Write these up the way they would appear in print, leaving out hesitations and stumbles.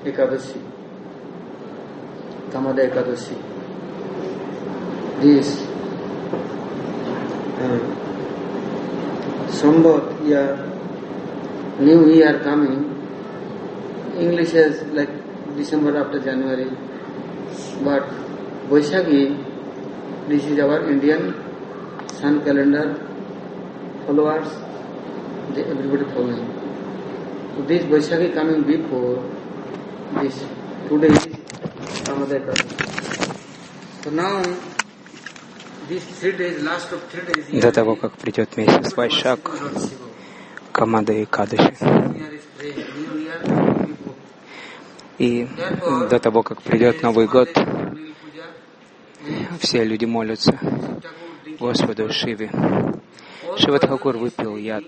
Ekadashi, Tamada Ekadashi. This Sambat year, New Year coming. English is like December after January, but Vaishakhi, this is our Indian sun calendar followers. Everybody following. So this Vaishakhi coming before this. Today is Tamada Ekadashi. So now. До того, как придет месяц Вайшак, Камада и Кадыши, и до того, как придет Новый год, все люди молятся Господу Шиве. Шива Тхакур выпил яд,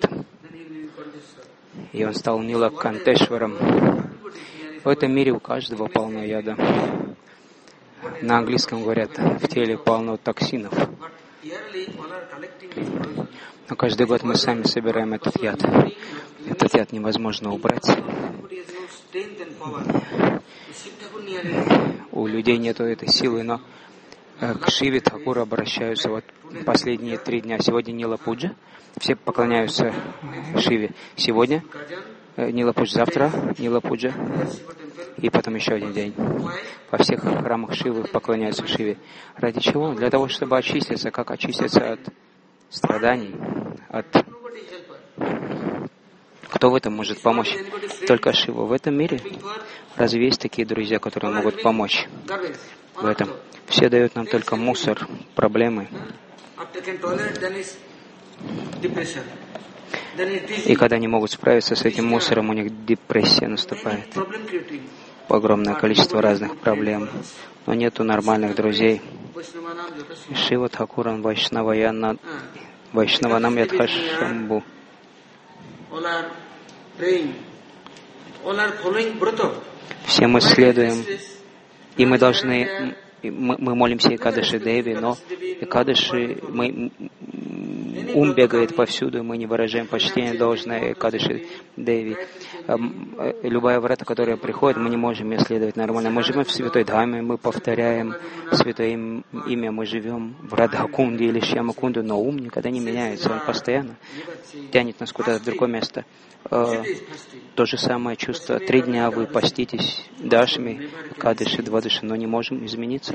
и он стал Нилакантешваром. В этом мире у каждого полно яда. На английском говорят, в теле полно токсинов. Но каждый год мы сами собираем этот яд. Этот яд невозможно убрать. У людей нету этой силы, но к Шиве Тхакуру обращаются вот последние 3 дня. Сегодня Нила Пуджа. Все поклоняются Шиве. Сегодня Нила Пуджа, завтра Нила Пуджа. И потом еще один день. Во всех храмах Шивы поклоняются Шиве. Ради чего? Для того, чтобы очиститься. Как очиститься от страданий? Кто в этом может помочь? Только Шива. В этом мире разве есть такие друзья, которые могут помочь в этом? Все дают нам только мусор, проблемы. И когда они могут справиться с этим мусором, у них депрессия наступает. Огромное количество разных проблем. Но нету нормальных друзей. Шива Тхакуран Вайшнаванам Ядхашамбу. Все мы следуем, и мы должны, мы молимся Экадаши Деви, но Экадаши, ум бегает повсюду, мы не выражаем почтение должное Экадаши Деви. Любая врата, которая приходит, мы не можем ее следовать нормально. Мы живем в Святой Дхаме, мы повторяем Святое имя, мы живем в Радхакунде или Шьямакунде, но ум никогда не меняется, он постоянно тянет нас куда-то в другое место. То же самое чувство. 3 дня вы поститесь Дашми, Кадыши, Двадыши, но не можем измениться.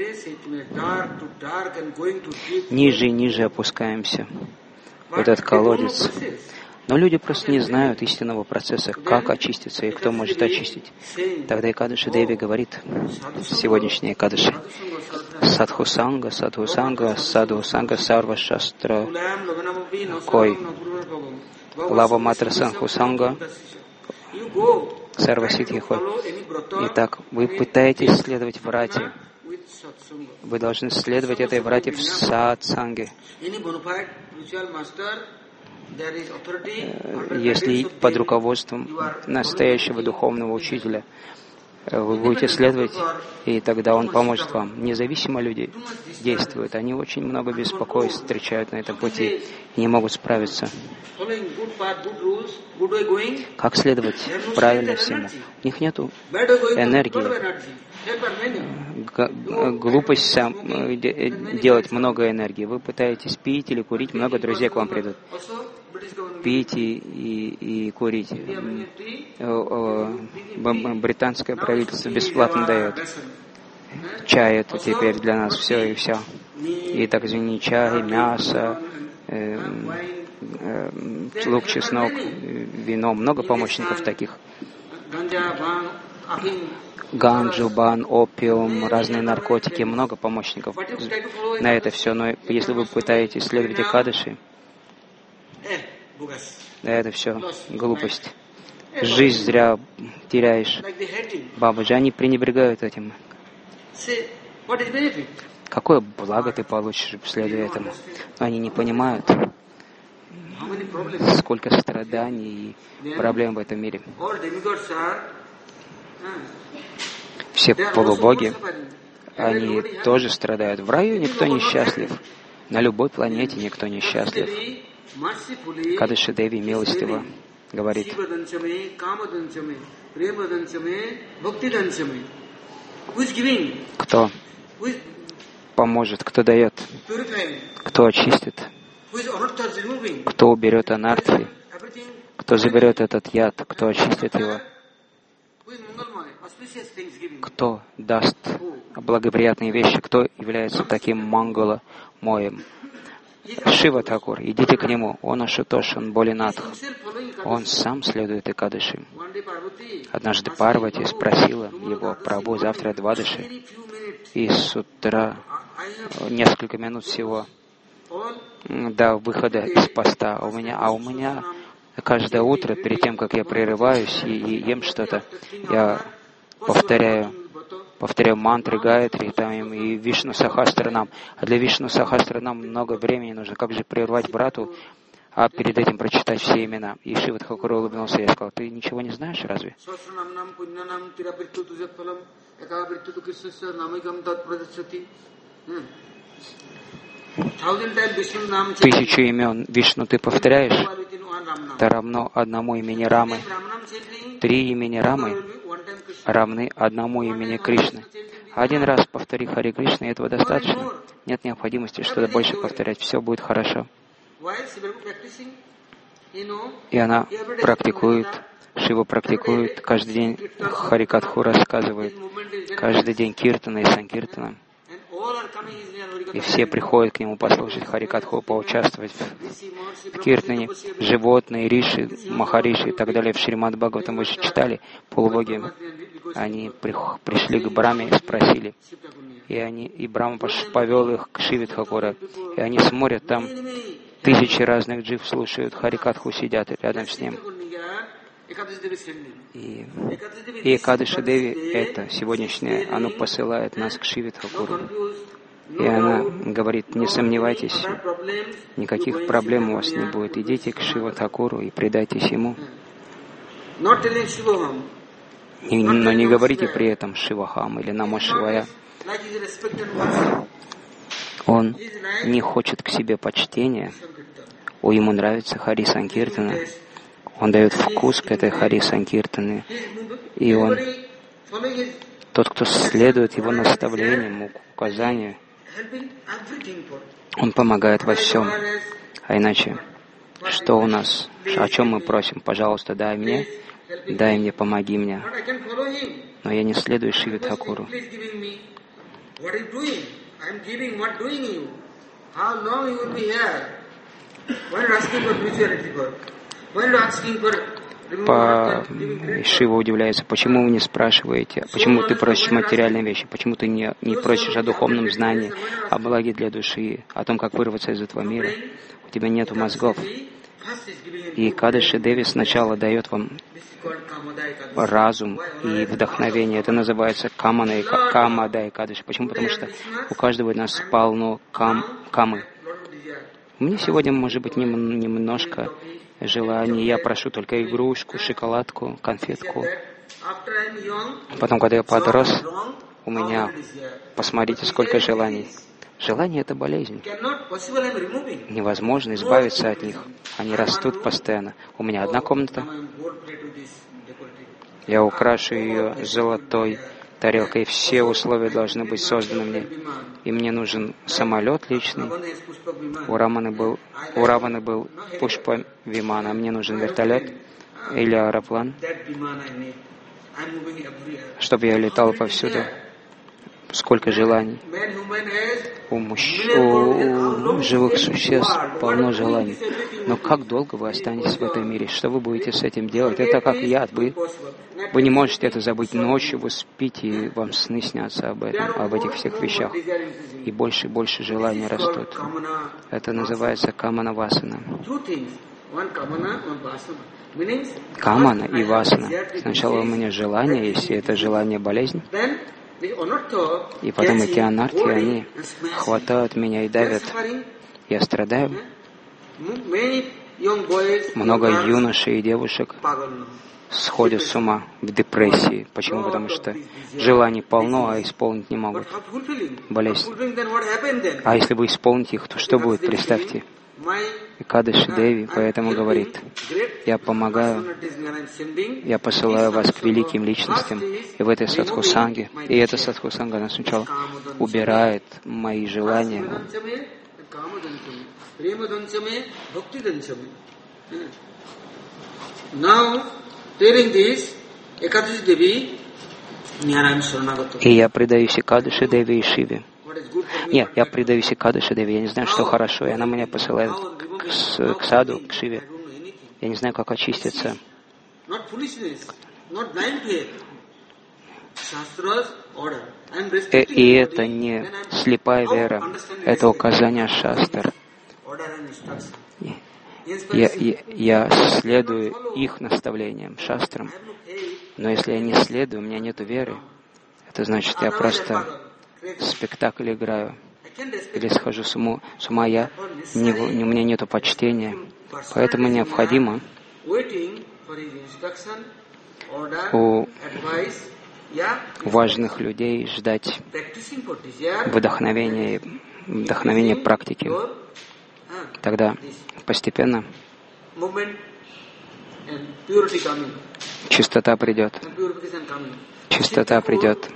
Ниже и ниже опускаемся в этот колодец. Но люди просто не знают истинного процесса, как очиститься и кто может очистить. Тогда Экадаши Деви говорит, сегодняшний Экадаши, Садхусанга, Садхусанга, Садхусанга, Сарва Шастра Кой. Лава Матра Санхусанга, Сарва Ситхи Хой. Итак, вы пытаетесь следовать врате. Вы должны следовать этой врате в сатсанге. Если под руководством настоящего духовного учителя вы будете следовать, и тогда он поможет вам. Независимо люди действуют. Они очень много беспокойств встречают на этом пути и не могут справиться. Как следовать правильно всему? У них нет энергии. Глупость делать много энергии. Вы пытаетесь пить или курить, много друзей к вам придут. Пить и курить. Британское правительство бесплатно дает. Чай это теперь для нас все и все. И так извини, чай, мясо, лук, чеснок, вино. Много помощников таких. Ганджу, бан, опиум, разные наркотики, много помощников на это все. Но если вы пытаетесь следовать Экадаши, это все глупость. Жизнь зря теряешь. Бабаджи, они пренебрегают этим. Какое благо ты получишь, следуя этому? Но они не понимают, сколько страданий и проблем в этом мире. Все полубоги, они тоже страдают. В раю никто не счастлив. На любой планете никто не счастлив. Кадыши Деви милостиво говорит, кто поможет, кто дает, кто очистит, кто уберет анархи, кто заберет этот яд, кто очистит его, кто даст благоприятные вещи, кто является таким мангала моим. Шива Тхакур, идите к нему, он Ашутош, он Болинатх, он сам следует Экадаши. Однажды Парвати спросила его: Прабху, завтра Двадаши, и с утра несколько минут всего до выхода из поста у меня каждое утро, перед тем, как я прерываюсь и ем что-то, я повторяю мантры Гаятри, там и Вишну Сахасранам. А для Вишну Сахасранам много времени нужно. Как же прервать брату, а перед этим прочитать все имена? И Шива Тхакур улыбнулся и сказал: ты ничего не знаешь, разве? Тысячу имен Вишну ты повторяешь, это равно одному имени Рамы. 3 имени Рамы равны одному имени Кришны. Один раз повтори Хари Кришна, и этого достаточно. Нет необходимости что-то больше повторять. Все будет хорошо. И она практикует, Шива практикует, каждый день Харикатху рассказывает, каждый день Киртана и Санкиртана. И все приходят к нему послушать Харикатху, поучаствовать в Киртане. Животные, Риши, Махариши и так далее в Шримад Бхагаватам вы же читали, полубоги. Они пришли к Брахме и спросили. И Брахма повел их к Шиве Тхакура. И они смотрят, там тысячи разных джив слушают Харикатху, сидят рядом с ним. И Экадаши Деви, это сегодняшнее, оно посылает нас к Шиве Тхакуру. И она говорит: не сомневайтесь, никаких проблем у вас не будет. Идите к Шива Тхакуру и предайтесь ему. Но не говорите при этом Шивахам или Намо Шивая. Он не хочет к себе почтения, ему нравится Хари Санкиртана. Он дает вкус к этой Хари Санкиртане. И тот, кто следует его наставлениям, указанию, он помогает во всем. А иначе, что у нас? О чем мы просим? Пожалуйста, дай мне, помоги мне. Но я не следую Шиве Тхакуру. Шива удивляется: почему вы не спрашиваете, почему ты просишь материальные вещи, почему ты не просишь о духовном знании, о благе для души, о том, как вырваться из этого мира. У тебя нет мозгов. И Экадаши Деви сначала дает вам разум и вдохновение. Это называется Камада Экадаши. Почему? Потому что у каждого из нас полно камы. Мне сегодня, может быть, немножко желаний. Я прошу только игрушку, шоколадку, конфетку. Потом, когда я подрос, у меня, посмотрите, сколько желаний. Желание — это болезнь. Невозможно избавиться от них. Они растут постоянно. У меня одна комната. Я украшу ее золотой тарелкой. И все условия должны быть созданы мне. И мне нужен самолет личный. У Раваны был Пушпа Вимана. Мне нужен вертолет или аэроплан, чтобы я летал повсюду. Сколько желаний. У живых существ полно желаний. Но как долго вы останетесь в этом мире? Что вы будете с этим делать? Это как яд. Вы не можете это забыть. Ночью вы спите, и вам сны снятся об этих всех вещах. И больше и больше желаний растут. Это называется камана-васана. Камана и васана. Сначала у меня желание, если это желание болезнь. И потом эти анархи, они хватают меня и давят. Я страдаю. Много юношей и девушек сходят с ума в депрессии. Почему? Потому что желаний полно, а исполнить не могут. Болезнь. А если вы исполните их, то что будет? Представьте. Экадаши Деви поэтому говорит: я помогаю, я посылаю вас к великим личностям, и в этой садхусанге, и эта садхусанга, она сначала убирает мои желания. И я предаюсь Экадаши Деви и Шиве. Нет, я предаюсь Экадаши Деви, я не знаю, что хорошо, и она меня посылает к саду, к Шиве. Я не знаю, как очиститься. И это не слепая вера, это указание шастр. Я следую их наставлениям, шастрам. Но если я не следую, у меня нет веры, это значит, я просто спектакль играю. Или схожу с ума, у меня нет почтения. Поэтому необходимо у важных людей ждать вдохновения практики. Тогда постепенно чистота придет. Чистота придет.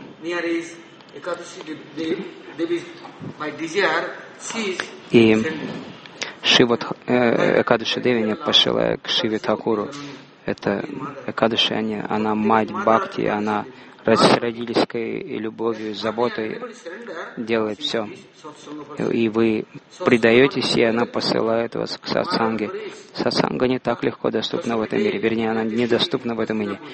И Шива Экадаши Деви не посылая к Шиве Тхакуру. Это Экадаши, она мать Бхакти, она с родительской любовью, заботой делает все. И вы предаетесь, и она посылает вас к сатсанге. Сатсанга не так легко доступна в этом мире. Вернее, она недоступна в этом мире.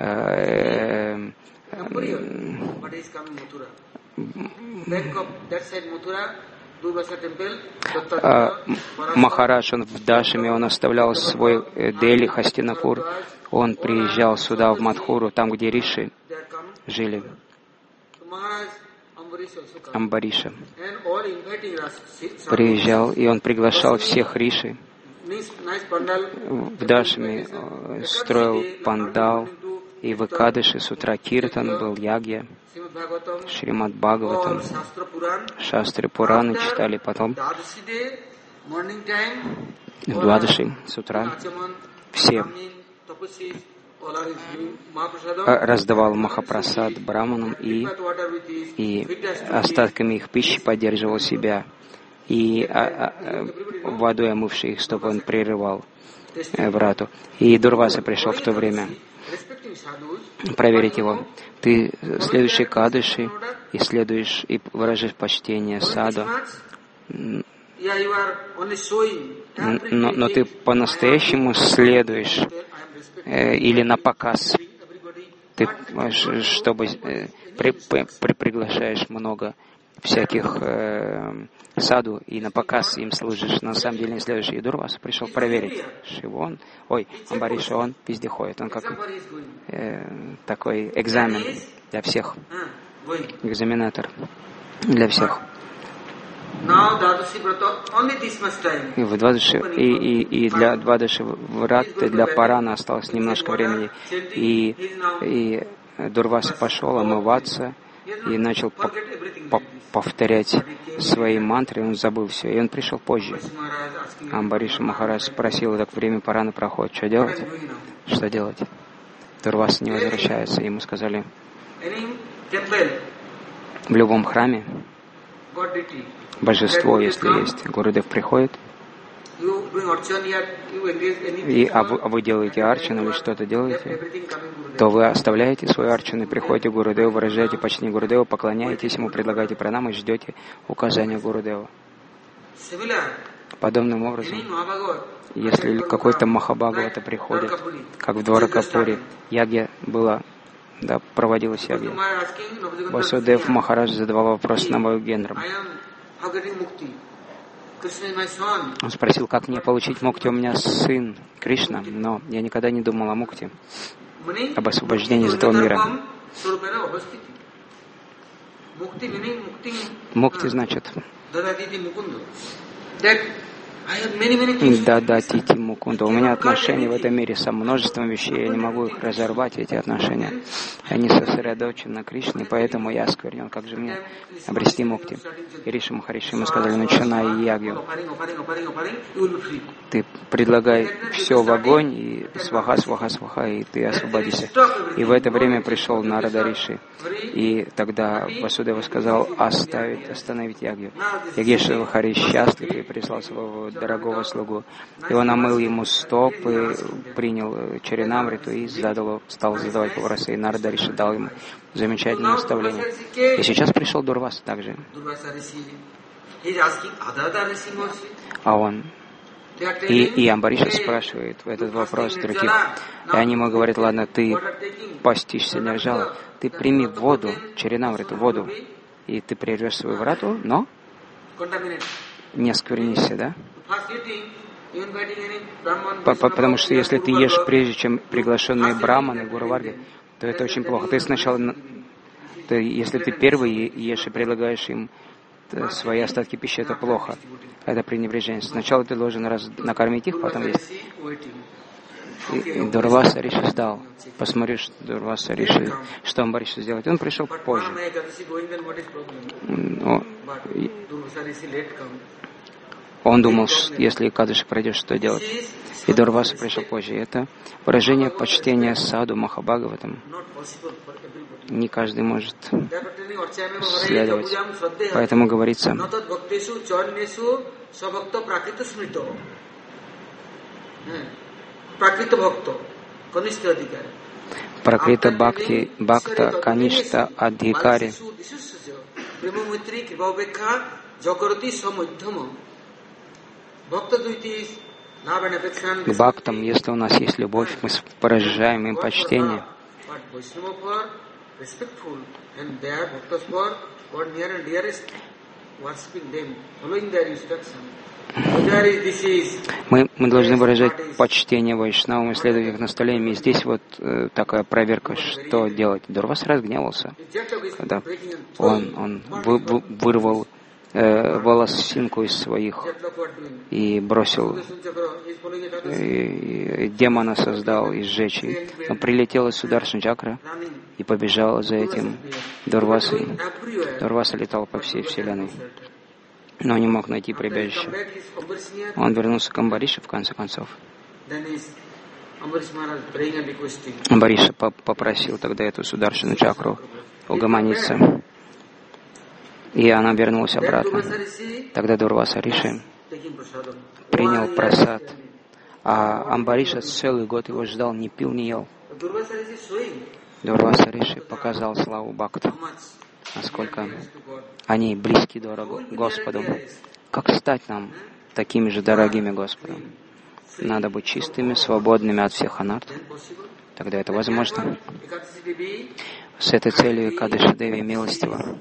Махарадж, он в Дашаме, он оставлял свой Дели, Хастинапур. Он приезжал сюда, в Мадхуру, там, где риши жили. Амбариша приезжал, и он приглашал всех риши. В Дашаме строил пандал, и в Экадаши с утра Киртан был, Ягья, Шримад Бхагаватам, Шастры Пураны читали потом. В Двадаши с утра все раздавал Махапрасад браманам и остатками их пищи поддерживал себя. И водой омывший их стопы он прерывал врату. И Дурваса пришел в то время проверить его. Ты следуешь Экадаши и следуешь и выражаешь почтение саду, но ты по-настоящему следуешь или на показ. Ты, чтобы приглашаешь много всяких саду и на показ им служишь, на самом деле не следуешь. И Дурваса пришел проверить. Шивон, Амбариша, он везде ходит. Он как такой экзамен для всех. Экзаменатор для всех. И в Двадаши, и для Двадаши Враты, для Парана осталось немножко времени. И Дурваса пошел омываться и начал повторять свои мантры, он забыл все, и он пришел позже. Амбариша Махарадж спросил, так время Парана проходит, что делать? Что делать? Дурваса не возвращается. Ему сказали, в любом храме божество, если есть, Гурудев приходит, вы делаете арчану или что-то делаете, то вы оставляете свою арчану и приходите к Гурудеву, выражаете почтение Гурудеву, поклоняетесь ему, предлагаете пранаму и ждете указания Гурудева. Подобным образом, если какой-то Махабхагавата приходит, как в Дваракапуре, ягья была, да, проводилась ягья. Васудев Махарадж задавал вопрос Намагендрам. Он спросил, как мне получить мукти, у меня сын Кришна, но я никогда не думал о мукти, об освобождении из этого мира. Мукти значит Дадати Мукунда. У меня отношения в этом мире со множеством вещей, я не могу их разорвать, эти отношения. Они сосредоточены на Кришне, поэтому я осквернен. Как же мне обрести мукти? И Риши Махариши ему сказали, начинай ягью. Ты предлагай все в огонь, и сваха, сваха, сваха, и ты освободишься. И в это время пришел Нарада Риши. И тогда Васудева сказал остановить ягью. Ягеша Хари счастлив и прислал своего дорогого слугу. И он омыл ему стопы, принял Чаринамриту и стал задавать вопросы. И Нарада Риши дал ему замечательное наставление. И сейчас пришел Дурваса также. А он... И Амбариша спрашивает этот вопрос других. И они ему говорят, ладно, ты постишься Нирджала, ты прими воду, Чаринамриту, воду, и ты прервешь свою врату, но не осквернися, да? Потому что если ты ешь прежде, чем приглашенные браманы, гуруварги, то это очень плохо. Ты сначала, если ты первый ешь и предлагаешь им свои остатки пищи, это плохо. Это пренебрежение. Сначала ты должен накормить их, потом есть. И Дурваса Риши ждал. Посмотри, что Дурваса Риши, что Амбариша сделает. Он пришел позже. Он думал, если Экадаши пройдет, что делать. И Дурваса пришел позже. Это выражение почтения саду Махабхагаватам. Не каждый может следовать. Поэтому говорится, Пракрита Бхакти Бхакта Каништа Адхикари. К бхактам, если у нас есть любовь, мы выражаем им почтение. Мы должны выражать почтение Вайшнавам и следовать их наставлениям. И здесь вот такая проверка, что делать. Дурваса разгневался, когда он вырвал волосинку из своих и бросил, и демона создал и сжечь. Но прилетела Сударшана чакра и побежала за этим Дурвасой. Дурваса летал по всей вселенной, но не мог найти прибежище. Он вернулся к Амбарише в конце концов. Амбариша попросил тогда эту Сударшану чакру угомониться. И она вернулась обратно. Тогда Дурваса Риши принял прасад, а Амбариша целый год его ждал, не пил, не ел. Дурваса Риши показал славу бхактов, насколько они близки дорого Господу. Как стать нам такими же дорогими Господу? Надо быть чистыми, свободными от всех анарт. Тогда это возможно. С этой целью Экадаши Деви милостиво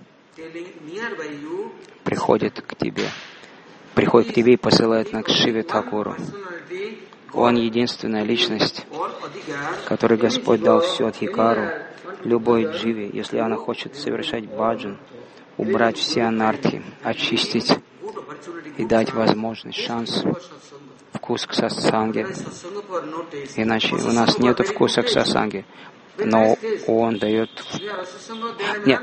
приходит к тебе и посылает нас к Шиве Тхакуру. Он единственная личность, которой Господь дал всю адхикару, любой дживе, если она хочет совершать баджан, убрать все анархи, очистить и дать возможность, шанс, вкус к сатсанге. Иначе у нас нет вкуса к сатсанге, но Он дает... Нет,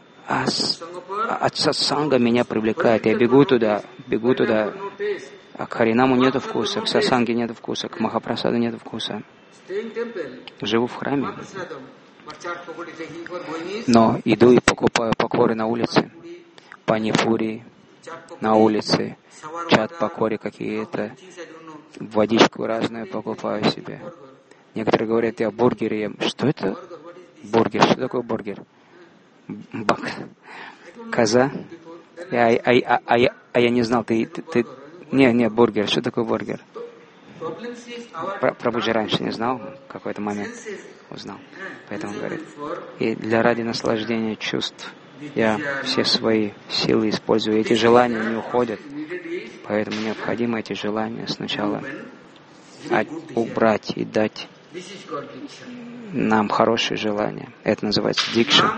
от сатсанга меня привлекает. Я бегу туда, а к Харинаму нету вкуса, к сатсанге нету вкуса, к Махапрасаду нету вкуса. Живу в храме, но иду и покупаю покоры на улице, панипури на улице, чат-покори какие-то, водичку разную покупаю себе. Некоторые говорят, я бургер ем. Что это? Бургер. Что такое бургер? Коза? Я не знал, ты... Не, бургер. Что такое бургер? Прабхуджи раньше не знал, в какой-то момент узнал. Поэтому говорит. И ради наслаждения чувств я все свои силы использую. Эти желания не уходят. Поэтому необходимо эти желания сначала убрать и дать нам хорошие желания. Это называется дикша.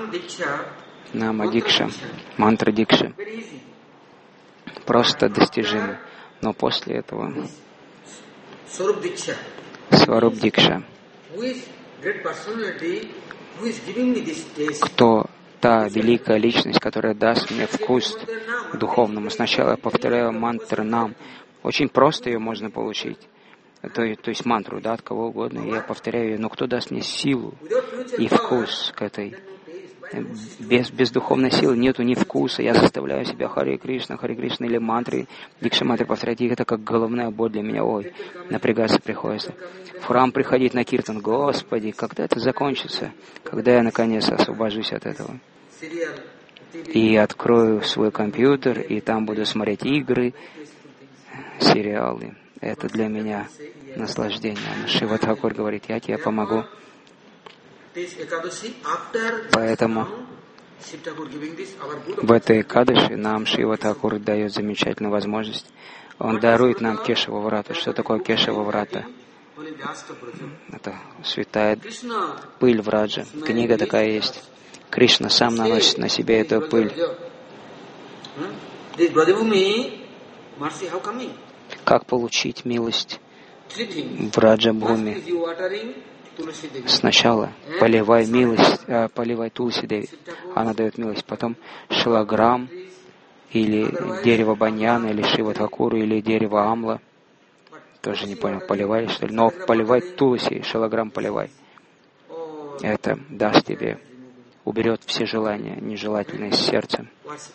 Нама дикша, мантра дикша. Просто достижимо. Но после этого Swarup Diksha, Сваруб Дикша, who is great personality, who is giving me this taste. кто та великая личность, которая даст мне вкус к духовному. Сначала я повторяю мантру нам. Очень просто ее можно получить. То есть мантру, да, от кого угодно. Я повторяю ее, но кто даст мне силу и вкус к этой? Без духовной силы нету ни вкуса. Я заставляю себя Харе Кришна или мантры, Дикша мантры повторять. И это как головная боль для меня. Ой, напрягаться приходится. В храм приходить на киртан. Господи, когда это закончится? Когда я наконец освобожусь от этого? И открою свой компьютер, и там буду смотреть игры, сериалы. Это для меня наслаждение. Шива Тхакур говорит, я тебе помогу. Поэтому в этой Экадаши нам Шива Тхакур дает замечательную возможность. Он дарует нам Кешава Врата. Что такое Кешава Врата? Это святая пыль Враджа. Книга такая есть. Кришна сам наносит на себя эту пыль. Как получить милость в Раджа-бхуми? Сначала поливай милость, поливай Тулси Деви. Она дает милость. Потом шилаграм, или дерево баньяна, или Шива Тхакуру, или дерево амла. Тоже не понял, поливай, что ли? Но поливай Тулси, шилаграм поливай. Это даст тебе, уберет все желания, нежелательные из сердца.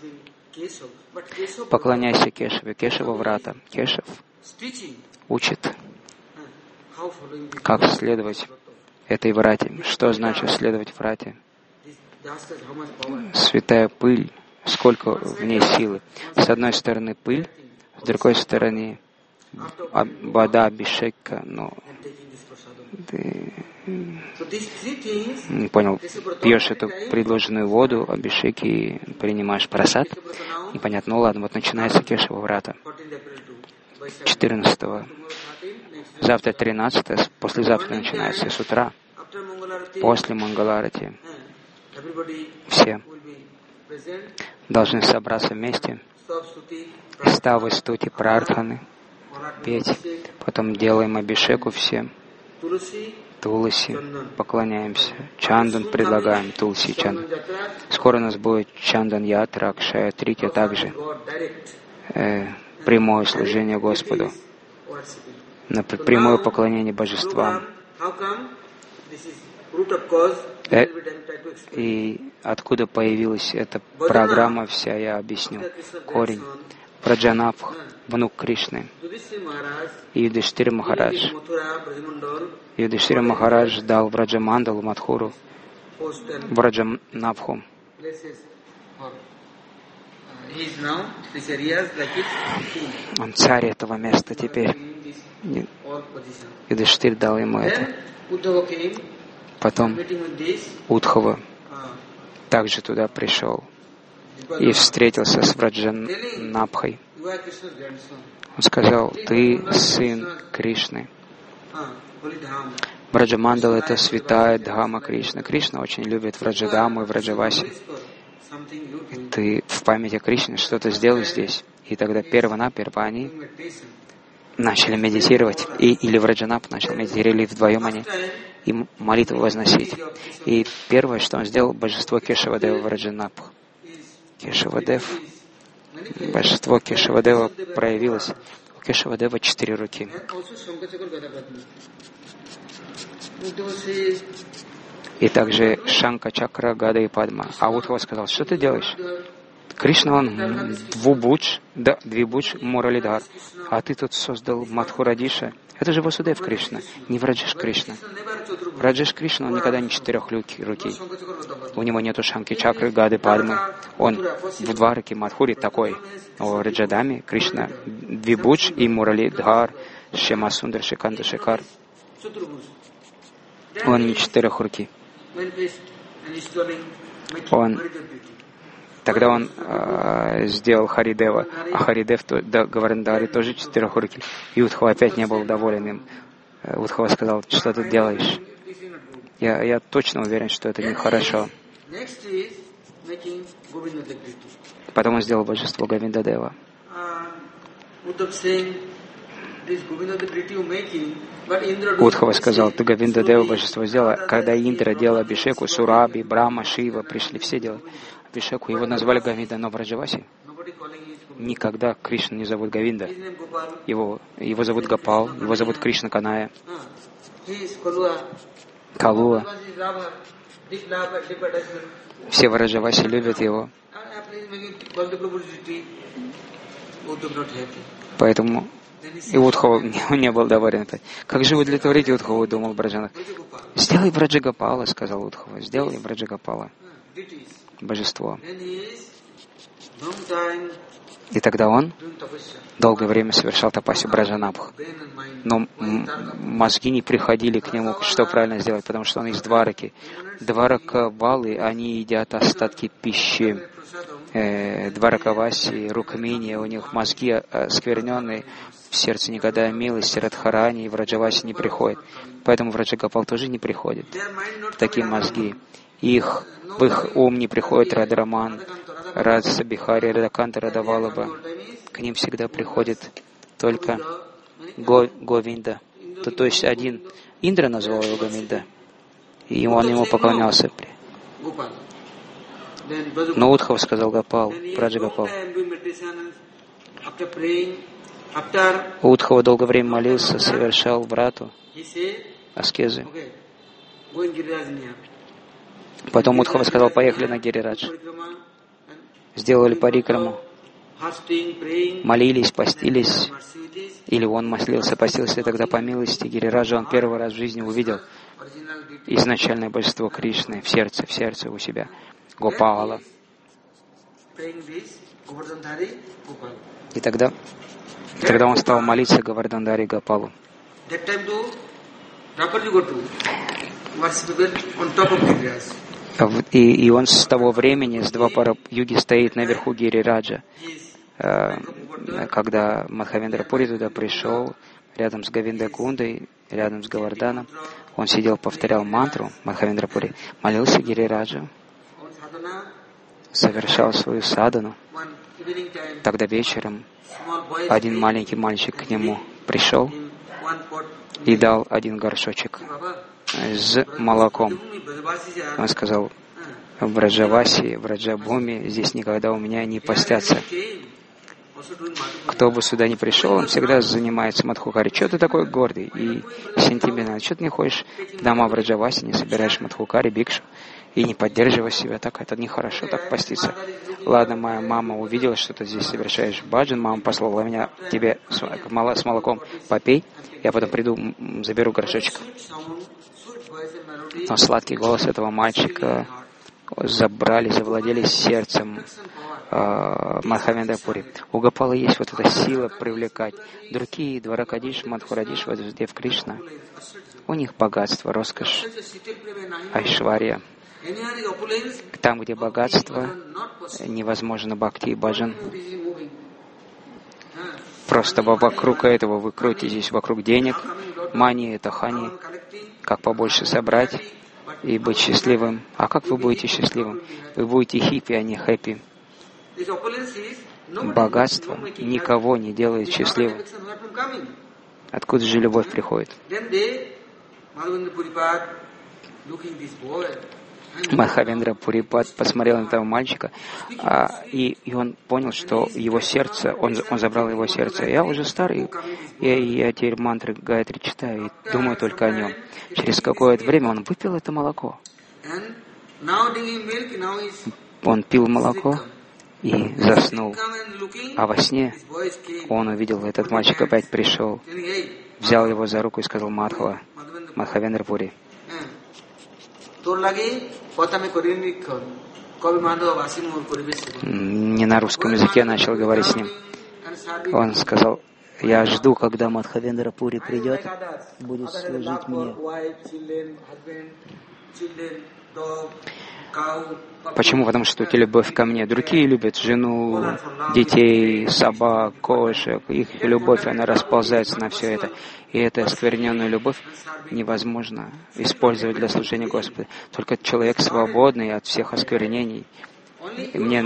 Поклоняйся Кешаве, Кешава Врата. Кешав учит, как следовать этой врате. Что значит следовать врате? Святая пыль, сколько в ней силы. С одной стороны пыль, с другой стороны вода Абхишека, но ты не понял, пьешь эту предложенную воду, Абхишеки, и принимаешь прасад. Непонятно, ну ладно, вот начинается Кешава Врата. 14-го. Завтра 13-е, послезавтра начинается, и с утра, после Мангаларати, все должны собраться вместе, ставы, стути, прартханы, петь, потом делаем абхишеку все, Туласи, поклоняемся, чандан предлагаем, Тулси, чандан. Скоро у нас будет чандан ятра, Акшая Тритья также, прямое служение Господу, на прямое поклонение божествам. И откуда появилась эта программа вся, я объясню. Корень. Враджанапх, внук Кришны. И Юдхиштхира Махарадж. Юдхиштхира Махарадж дал Враджамандалу, Мадхуру, Враджанапху. Он царь этого места теперь. Юдхиштхир дал ему это. Потом Удхава также туда пришел и встретился с Враджанапхой. Он сказал, ты сын Кришны. Враджамандал — это святая Дхама Кришны. Кришна очень любит Враджадаму и Враджаваси. И ты в память о Кришне что-то сделал здесь. И тогда перво-наперво они начали медитировать, или Враджанап начал медитировать, или вдвоем они, и молитву возносить. И первое, что он сделал, божество Кешавадева Враджанапх. Кешавадев, божество Кешавадева проявилось. У Кешавадева 4 руки. И также Шанка, Чакра, Гада и Падма. А Удхава сказал, что ты делаешь? Кришна, он Двибудж, Муралидхар. А ты тут создал Мадхурадиша. Это же Васудев Кришна, не Враджеш Кришна. Враджеш Кришна, он никогда не 4 руки. У него нету Шанки, Чакры, Гады, Падмы. Он в 2 руки Мадхури такой. О Раджадаме Кришна, Двибудж и Муралидхар, Шемасундар, Шиканда, Шикар. Он не 4 руки. Тогда он сделал Харидева, а Харидев, Гаварндари, тоже 4 руки. И Удхава опять не был доволен им. Удхава сказал, что ты делаешь? Я точно уверен, что это нехорошо. Потом он сделал божество Говиндадева. Удхава сказал, ты Говинда Дева божество сделала. Когда Индра делал Абхишеку, Сураби, Брахма, Шива пришли, все делали Абхишеку. Его назвали Говинда, но в Раджавасе никогда Кришна не зовут Говинда. Его зовут Гопал, его зовут Кришна Каная, Калуа. Все в Раджавасе любят его. Поэтому и Удхава не был доволен. Как же удовлетворить Удхаву, думал Браджанах. Сделай Браджагопала, сказал Удхава. Сделай Браджагопала. Божество. И тогда он долгое время совершал тапасию Браджанабх. Но мозги не приходили к нему, что правильно сделать, потому что он из Двараки. Дваракавалы, они едят остатки пищи. Дваракаваси, Рукмини, у них мозги оскверненные, в сердце негодая милость, Радхарани и в Раджавасе не приходит. Поэтому в Раджагопал тоже не приходит. Такие мозги. В их ум не приходит Радраман, Радса Бихари, Радаканта, Радавалаба. К ним всегда приходит только Говинда. То есть один Индра назвал его Говинда, и он ему поклонялся. Но Удхава сказал Гопал, Браджагопал. Удхава долгое время молился, совершал врату, аскезы. Потом Удхава сказал, поехали на Гирирадж. Сделали парикраму, молились, постились, или он молился, постился, и тогда по милости Гирираджа он первый раз в жизни увидел изначальное божество Кришны в сердце у себя, Гопала. И тогда он стал молиться Говардхандари Гопалу. И он с того времени, с Двапара-юги, стоит наверху Гирираджа. Когда Мадхавендра Пури туда пришел, рядом с Говиндакундой, рядом с Говарданом, он сидел, повторял мантру Мадхавендра Пури, молился Гирираджу, совершал свою садану. Тогда вечером один маленький мальчик к нему пришел и дал один горшочек с молоком. Он сказал, в Браджавасе, в Раджабхуми, здесь никогда у меня не постятся. Кто бы сюда ни пришел, он всегда занимается Мадхукари. Чего ты такой гордый и сентиментальный? Чего ты не ходишь в дома в Раджавасе, не собираешь Мадхукари, бикшу и не поддерживаешь себя? Так это нехорошо, так поститься. Ладно, моя мама увидела, что ты здесь совершаешь баджан, мама послала меня тебе с молоком, попей, я потом приду, заберу горшочек. Но сладкий голос этого мальчика завладели сердцем Мадхавендра Пури. У Гопала есть вот эта сила привлекать. Другие, Дваракадиш, Мадхурадиш, Васудев Кришна, у них богатство, роскошь, айшвария. Там, где богатство, невозможно бхакти и баджан. Просто вокруг этого вы крутитесь, вокруг денег, мани, это хани. Как побольше собрать и быть счастливым. А как вы будете счастливым? Вы будете хиппи, а не хэппи. Богатство никого не делает счастливым. Откуда же любовь приходит? Мадхавендра Пурипад посмотрел на этого мальчика, и он понял, что его сердце, он забрал его сердце. Я уже старый, я теперь мантры Гайатри читаю и думаю только о нем. Через какое-то время он выпил это молоко. Он пил молоко и заснул. А во сне он увидел, этот мальчик опять пришел, взял его за руку и сказал: Мадхавендра Пури, не на русском языке начал говорить с ним. Он сказал: я жду, когда Мадхавендра Пури придет, будет служить мне. Почему? Потому что у тебя любовь ко мне. Другие любят жену, детей, собак, кошек. Их любовь, она расползается на все это. И эту оскверненную любовь невозможно использовать для служения Господу. Только человек свободный от всех осквернений И мне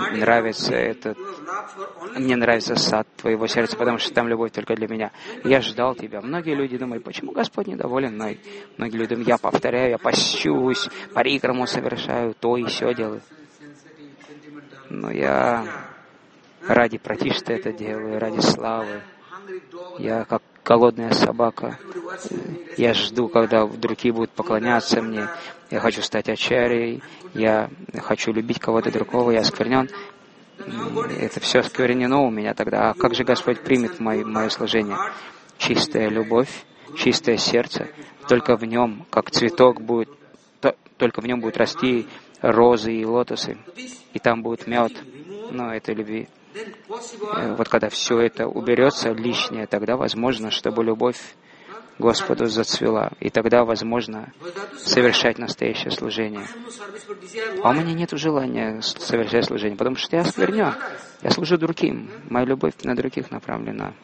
нравится сад твоего сердца, потому что там любовь только для меня. Я ждал тебя. Многие люди думают, почему Господь недоволен мной? Многие люди думают, я повторяю, я пощусь, парикраму совершаю, то и сё делаю. Но я ради Пратишты это делаю, ради славы. Я как голодная собака. Я жду, когда другие будут поклоняться мне. Я хочу стать ачарьей. Я хочу любить кого-то другого. Я осквернен. Это все осквернено у меня тогда. А как же Господь примет мое служение? Чистая любовь, чистое сердце. Только в нем, как цветок будет, только в нем будут расти розы и лотосы. И там будет мед. Но это любви. Вот когда все это уберется лишнее, тогда возможно, чтобы любовь к Господу зацвела. И тогда возможно совершать настоящее служение. А у меня нет желания совершать служение, потому что я осквернен. Я служу другим. Моя любовь на других направлена.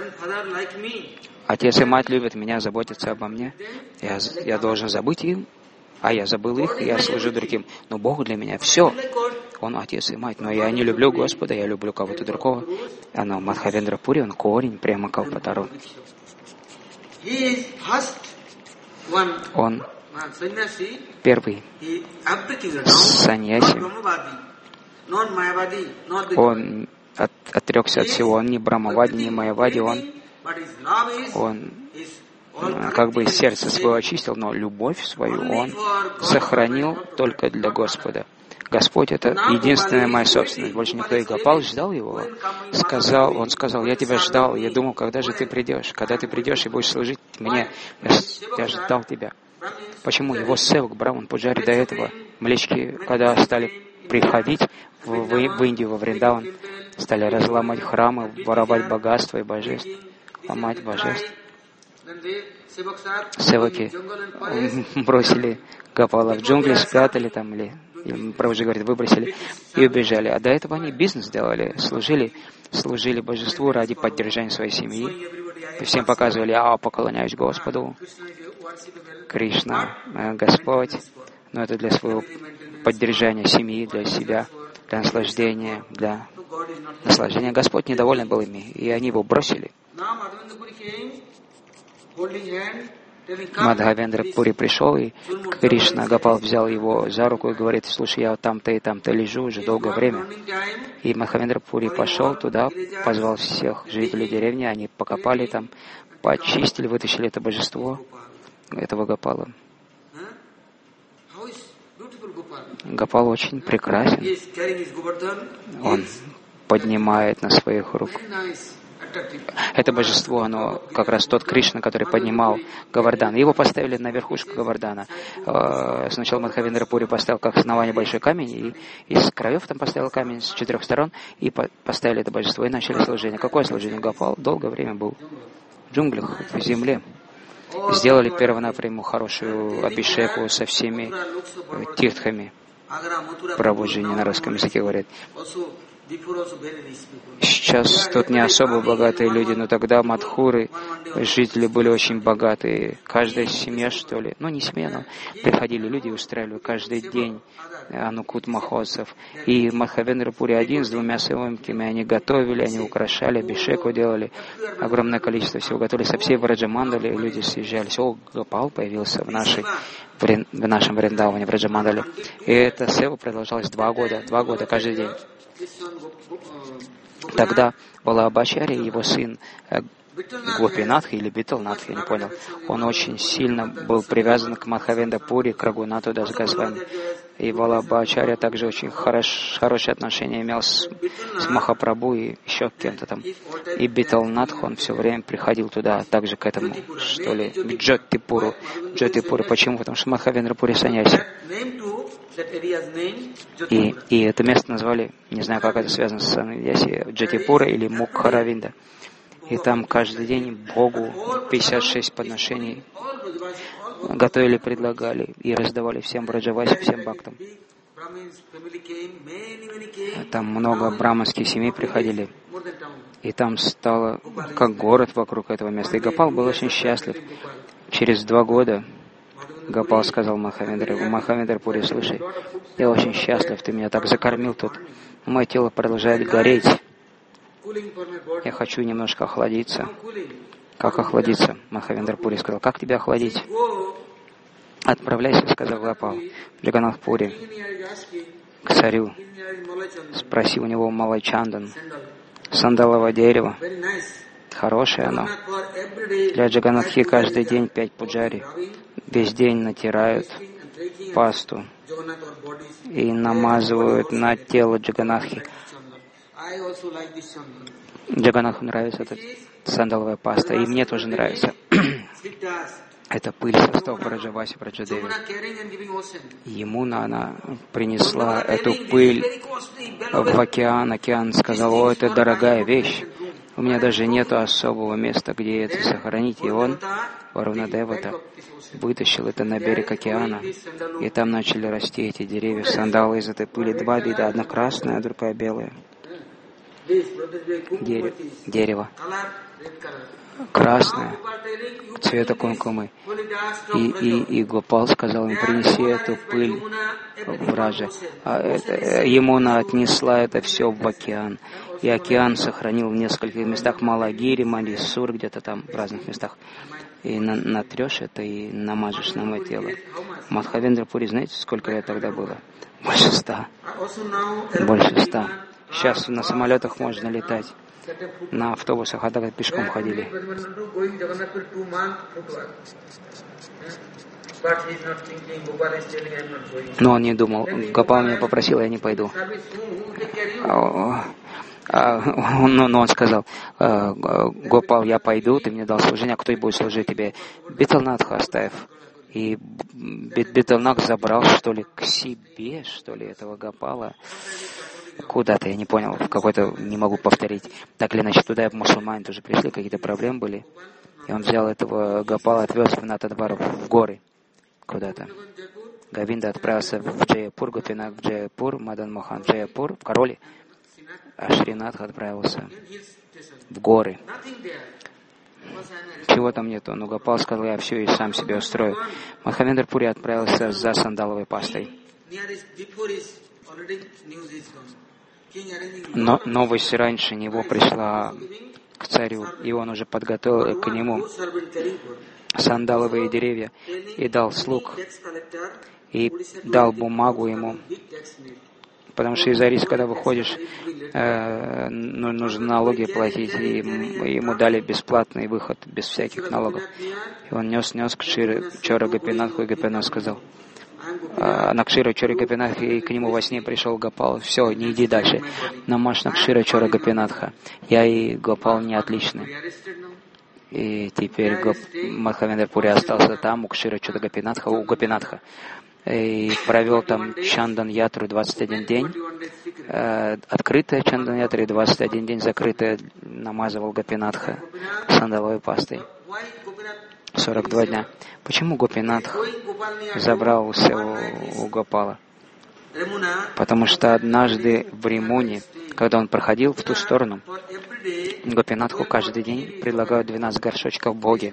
Отец и мать любят меня, заботятся обо мне. Я должен забыть им. А я забыл их, и я служу другим. Но Бог для меня все. Он Отец и Мать. Но я не люблю Господа, я люблю кого-то другого. Но Мадхавендра Пури, он корень прямо Калпатару. Он первый саньяси. Он отрекся от всего. Он не Брамавади, не Майявади. Он как бы сердце свое очистил, но любовь свою он сохранил только для Господа. Господь — это единственная моя собственность. Больше никто. И Гопал ждал его. Он сказал, я тебя ждал, я думал, когда же ты придешь? Когда ты придешь и будешь служить мне, я ждал тебя. Почему? Его севак, Браман Пуджари, до этого, млечки, когда стали приходить в Индию, во Вриндаван, стали разломать храмы, воровать богатство и божеств, ломать божеств. Севаки бросили Гопала в джунгли, спрятали там, или Прабхуджи говорит, выбросили и убежали. А до этого они бизнес делали, служили божеству ради поддержания своей семьи. И всем показывали, поклоняюсь Господу, Кришна, Господь. Но это для своего поддержания семьи, для себя, для наслаждения, Господь недоволен был ими, и они его бросили. Мадхавендра Пури пришел, и Кришна Гопал взял его за руку и говорит, слушай, я вот там-то и там-то лежу уже долгое время. И Мадхавендра Пури пошел туда, позвал всех жителей деревни, они покопали там, почистили, вытащили это божество, этого Гопала. Гопал очень прекрасен. Он поднимает на своих руках. Это божество, оно как раз тот Кришна, который поднимал Говардан. Его поставили на верхушку Говардана. Сначала Мадхавендра Пури поставил как основание большой камень, и из краев там поставил камень с 4 сторон, и поставили это божество, и начали служение. Какое служение? Гопал долгое время был в джунглях, в земле. Сделали первонапрямую хорошую абишеку со всеми тиртхами. Прабхуджи не на русском языке говорит. Сейчас тут не особо богатые люди, но тогда Мадхуры, жители были очень богатые. Каждая семья, что ли, не семья, но приходили люди и устраивали каждый день Анукут Махотсав. И Мадхавендра Пури один с 2 севаками, они готовили, они украшали, абишеку делали, огромное количество всего готовили. Со всей Враджамандали люди съезжались. Гопал появился в нашем Вриндаване, в Враджамандале. И эта сева продолжалась 2 года каждый день. Тогда Валабхачарья, его сын Гопинатха или Биталнатха, я не понял, он очень сильно был привязан к Мадхавендра Пури, к Рагунату Дас Госвами. И Валабхачарья также очень хорошие отношения имел с Махапрабху и еще кем-то там. И Биталнатх, он все время приходил туда, также к этому, что ли, к Джотипуру. Почему? Потому что Мадхавендра Пури саньяси. И это место назвали, не знаю, как это связано с саньяси, Джотипура или Мукхаравинда. И там каждый день Богу 56 подношений готовили, предлагали и раздавали всем браджаваси, всем бхактам. Там много браманских семей приходили. И там стало как город вокруг этого места. И Гопал был очень счастлив. Через 2 года Гопал сказал Махавендра Пури, слушай, я очень счастлив, ты меня так закормил тут. Мое тело продолжает гореть. Я хочу немножко охладиться. Как охладиться? Махавендра Пури сказал, как тебя охладить? Отправляйся, сказал Гопал, в Джаганнатх Пури, к царю. Спроси у него малай-чандан, сандаловое дерево. Хорошее оно. Для Джаганнатхи каждый день 5 пуджари весь день натирают пасту и намазывают на тело Джаганнатхи. Джаганнатху нравится эта сандаловая паста, и мне тоже нравится. Это пыль со стопа Раджаваси Праджадеви. Емуна, она принесла эту пыль в океан. Океан сказал, о, это дорогая вещь. У меня даже нет особого места, где это сохранить. И он, Варунадевата, вытащил это на берег океана. И там начали расти эти деревья. Сандалы из этой пыли 2 вида. Одна красная, а другая белая. Дерево. Красное, цвета кумкумы. И Гопал сказал им, принеси эту пыль в Раджа. Емуна отнесла это все в океан. И океан сохранил в нескольких местах, Малагири, Малисур, где-то там в разных местах. И натрешь это и намажешь на мое тело. Мадхавендра Пури, знаете, сколько лет тогда было? Больше 100. Больше 100. Сейчас на самолетах можно летать. На автобусах, а тогда пешком ходили. Но он не думал. Гопал меня попросил, я не пойду. Но он сказал, Гопал, я пойду, ты мне дал служение, а кто и будет служить тебе? Биталнатха оставив. И Биталнатх забрал, что ли, к себе, что ли, этого Гопала. Куда-то, я не понял, в какой-то, не могу повторить. Так или иначе, туда мусульмане тоже пришли, какие-то проблемы были. И он взял этого Гопала, отвез в Натадвару, в горы, куда-то. Говинда отправился в Джаяпур, Гопинат в Джаяпур, Мадан Мохан в Джаяпур, в Кароли. А Шринатх отправился в горы. Чего там нету? Но Гопал сказал, я все и сам себе устрою. Мадхавендра Пури отправился за сандаловой пастой. Но новость раньше него пришла к царю, и он уже подготовил к нему сандаловые деревья и дал слуг, и дал бумагу ему. Потому что из Арис, когда выходишь, нужно налоги платить, и ему дали бесплатный выход, без всяких налогов. И он нес к Чора Гопинатху, и Гопинат сказал, Накшира Чора Гопинатха, и к нему во сне пришел Гопал. Все, не иди дальше. Намаш Накшира Чора Гопинатха. Я и Гопал не отличны. И теперь Мадхавендра Пури остался там, у Кшира Чора Гопинатха, у Гопинатха. И провел там Чандан Ятру 21 день. Открытая Чандан Ятра и 21 день закрытая намазывал Гопинатха сандаловой пастой. 42 дня. Почему Гопинатх забрался у Гопала? Потому что однажды в Римуне, когда он проходил в ту сторону, Гопинатху каждый день предлагают 12 горшочков боги,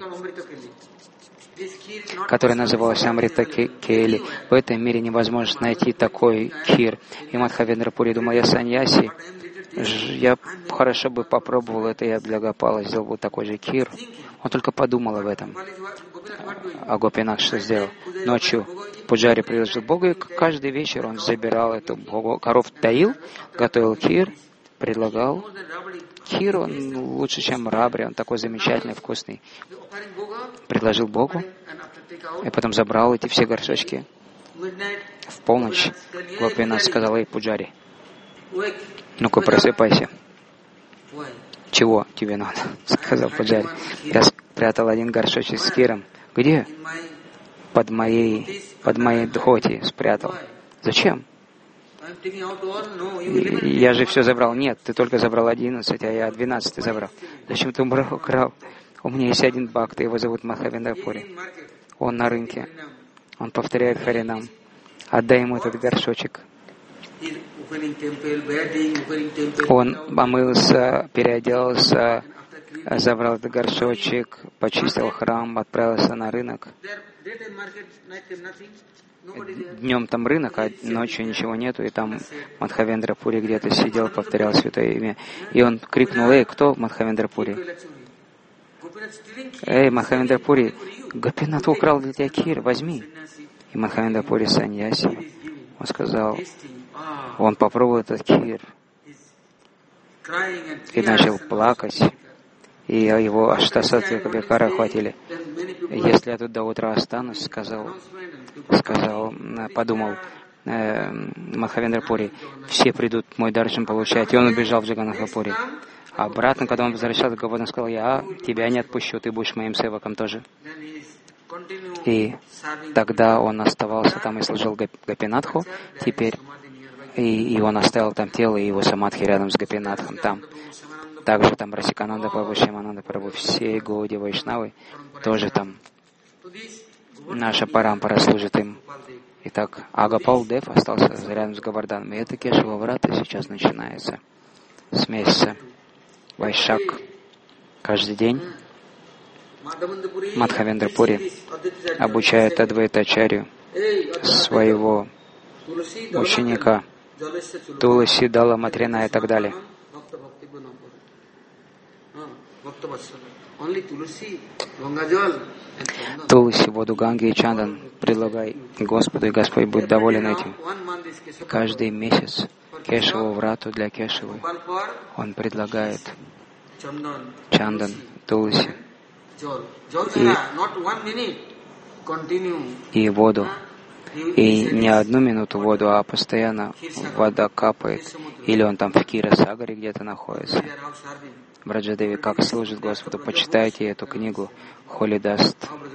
который назывался Амрита Кели. В этом мире невозможно найти такой кир. И Мадхавендра Пури думал, я саньяси, я хорошо бы попробовал это, я для Гопала сделал бы такой же кир. Он только подумал об этом. А Гопинатх что сделал? Ночью Пуджари приложил Богу, и каждый вечер он забирал эту коров, таил, готовил кир, предлагал. Кир, он лучше, чем рабри, он такой замечательный, вкусный. Предложил Богу, и потом забрал эти все горшочки. В полночь Гопинатх сказал, эй, Пуджари, ну-ка просыпайся. Чего тебе надо? Сказал Пуджари. Я спрятал один горшочек с киром. Где? Под моей дхоти спрятал. Зачем? Я же все забрал. Нет, ты только забрал 11, а я 12 забрал. Зачем ты украл? У меня есть один бхакта, его зовут Мадхавендра Пури. Он на рынке. Он повторяет Харинам. Отдай ему этот горшочек. Он омылся, переоделся, забрал этот горшочек, почистил храм, отправился на рынок. Днем там рынок, а ночью ничего нету, и там Мадхавендра Пури где-то сидел, повторял святое имя. И он крикнул: «Эй, кто Мадхавендра Пури? Эй, Мадхавендра Пури, Гопинат украл для тебя кир, возьми». И Мадхавендра Пури саньяси, он сказал, он попробовал этот кир и начал плакать, и его Аштасатвы Викара охватили. «Если я тут до утра останусь, подумал Мадхавендра Пури, все придут мой даршан получать». И он убежал в Джаганнатха-пури. А обратно, когда он возвращался, Говардан сказал: «Я тебя не отпущу, ты будешь моим севаком тоже». И тогда он оставался там и служил Гопинатху теперь, и он оставил там тело и его самадхи рядом с Гопинатхом там. Также там Расикананда Прабху, Шьямананда Прабху, все Гауди Вайшнавы тоже там. Наша Парампара служит им. Итак, Агапал Дев остался рядом с Говарданом. И это Кешава Врата сейчас начинается с месяца Вайшак. Каждый день Мадхавендра Пури обучает Адвайтачарью своего ученика Туласи, Дала, Матрина и так далее. Туласи, воду Ганги и Чандан предлагай Господу, и Господь будет доволен этим. Каждый месяц Кешаву Врату для Кешавы он предлагает Чандан, Туласи и воду. И не одну минуту воду, а постоянно вода капает. Или он там в Кира-Сагаре где-то находится. Браджадеви, как служит Господу, почитайте эту книгу Холидаст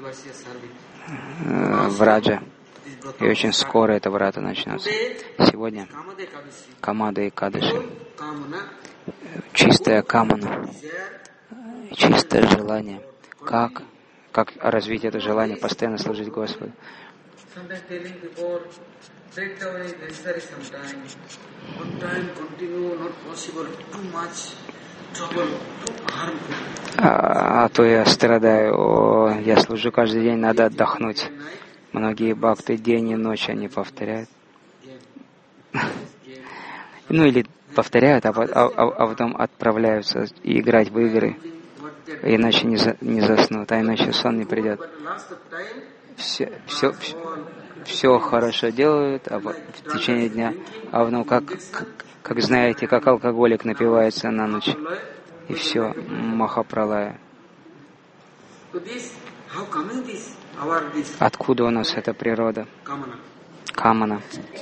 Враджа. И очень скоро эта врата начнется. Сегодня Камада и Кадыши. Чистая камана, чистое желание. Как развить это желание, постоянно служить Господу? А то я страдаю, я служу каждый день, надо отдохнуть. Многие бхакты день и ночь они повторяют. Ну или повторяют, а потом отправляются играть в игры. Иначе не заснут, а иначе сон не придет. Все хорошо делают в течение дня, а потом, как знаете, как алкоголик напивается на ночь, и все, махапралая. Откуда у нас эта природа? Камана.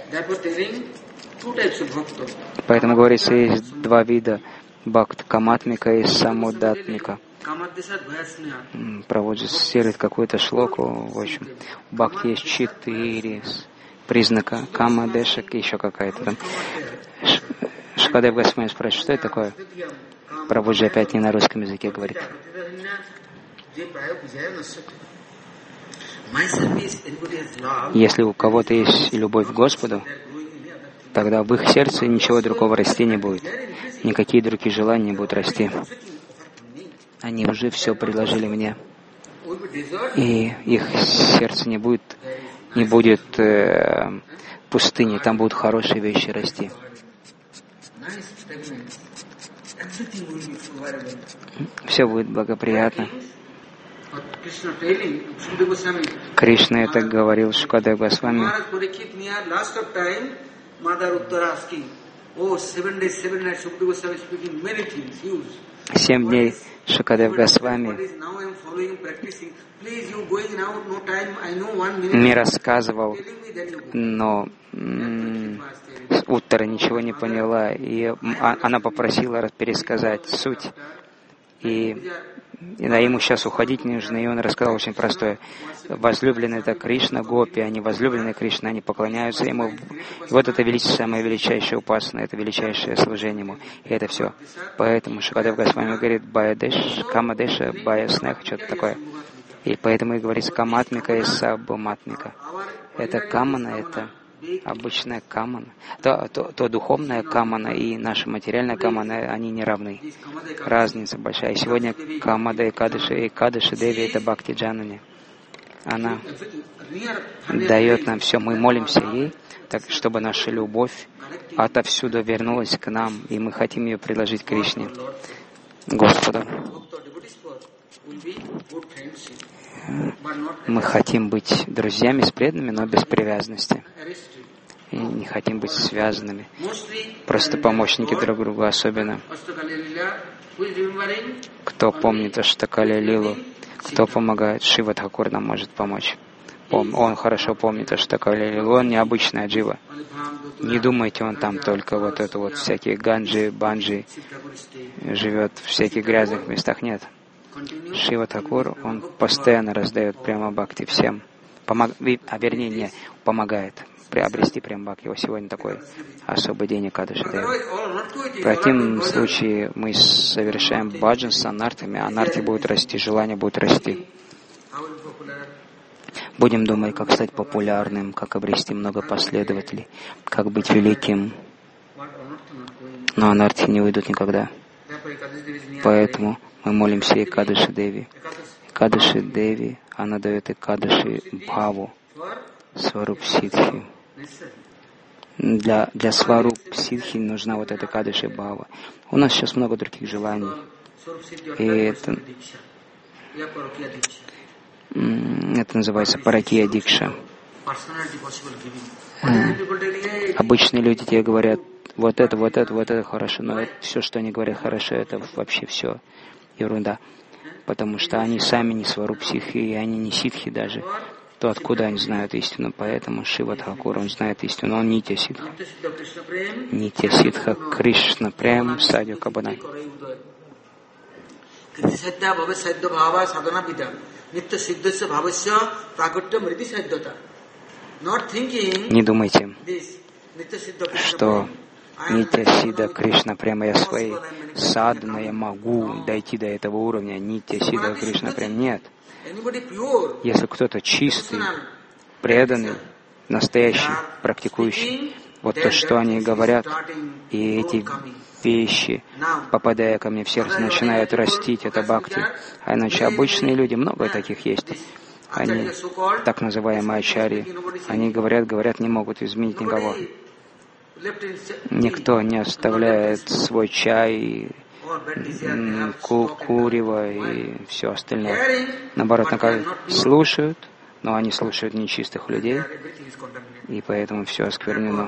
Поэтому говорится, есть два вида бхакт, каматмика и самудатмика. Проводит серит какую-то шлоку. В общем, у бхакти есть 4 признака. Кама, дешак и еще какая-то там. Шукадев Госвами спрашивает, что это такое? Прабхуджи опять не на русском языке говорит. Если у кого-то есть любовь к Господу, тогда в их сердце ничего другого расти не будет. Никакие другие желания не будут расти. Они уже все предложили мне. И их сердце не будет пустыни, там будут хорошие вещи расти. Все будет благоприятно. Кришна это говорил Шукадев Госвами. 7 дней Шукадев Госвами мне рассказывал, но Уттара ничего не поняла, и она попросила пересказать суть. И ему сейчас уходить не нужно, и он рассказал очень простое. Возлюбленный это Кришна, гопи, они возлюбленные Кришна, они поклоняются ему. И вот это самое величайшее упасана, это величайшее служение ему. И это все. Поэтому Шукадев Госвами говорит Баядеш, Камадеша, Баяснех, что-то такое. И поэтому и говорится Каматмика и Саббаматмика. Это Камана, это обычная камана, то духовная камана и наша материальная камана, они не равны. Разница большая. И сегодня Камада Экадаши Деви — это Бхакти Джанани. Она дает нам все. Мы молимся ей, так, чтобы наша любовь отовсюду вернулась к нам, и мы хотим ее предложить Кришне, Господу. Мы хотим быть друзьями с преданными, но без привязанности. И не хотим быть связанными. Просто помощники друг другу, особенно. Кто помнит Аштакали Лилу, кто помогает, Шива Тхакур нам может помочь. Он хорошо помнит Аштакали Лилу, он необычная джива. Не думайте, он там только вот это вот всякие ганджи, банджи, живет в всяких грязных местах. Нет. Шива Тхакур, он постоянно раздает прямо бхакти всем. Вернее, помогает приобрести прям бхакти. Его сегодня такой особый день Экадаши Деви. В противном случае мы совершаем баджан с анартами, анарти будет расти, желание будет расти. Будем думать, как стать популярным, как обрести много последователей, как быть великим. Но анарти не уйдут никогда. Поэтому мы молимся Экадаши Деви. Экадаши Деви, она дает Экадаши Бхаву, Сваруп Сидхи. Для Сваруп Сидхи нужна вот эта Экадаши Бхава. У нас сейчас много других желаний. И это называется Паракия Дикша. Обычные люди тебе говорят, вот это хорошо, но все, что они говорят хорошо, это вообще все ерунда. Потому что они сами не Сваруп Сидхи, и они не ситхи даже. То откуда они знают истину? Поэтому Шива Тхакур, он знает истину, он Нитья Сидха. Нитья Сидха, Кришна Прем, Садью Кабана. Не думайте, что Нитья Сидха Кришна Према, я своей садханой, я могу дойти до этого уровня. Нитья Сидха Кришна Према. Нет. Если кто-то чистый, преданный, настоящий, практикующий, вот то, что они говорят, и эти вещи, попадая ко мне в сердце, начинают растить это бхакти. А иначе обычные люди, много таких есть. Они, так называемые ачарьи, они говорят, не могут изменить никого. Никто не оставляет свой чай, курево и все остальное. Наоборот, слушают, но они слушают нечистых людей, и поэтому все осквернено.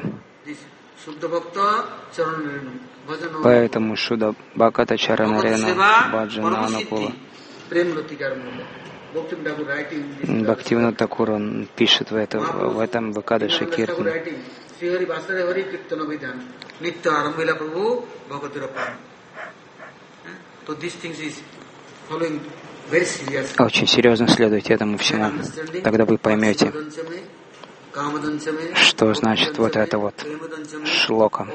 Поэтому Шуда Бхаката Чаранарена Баджана Анукула. Бхактивинода Тхакур, он пишет в этом в Экадаши Киртан. Очень серьезно следуйте этому всему. Тогда вы поймете, что значит вот это вот шлока.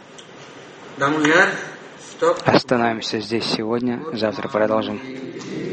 Остановимся здесь сегодня, завтра продолжим.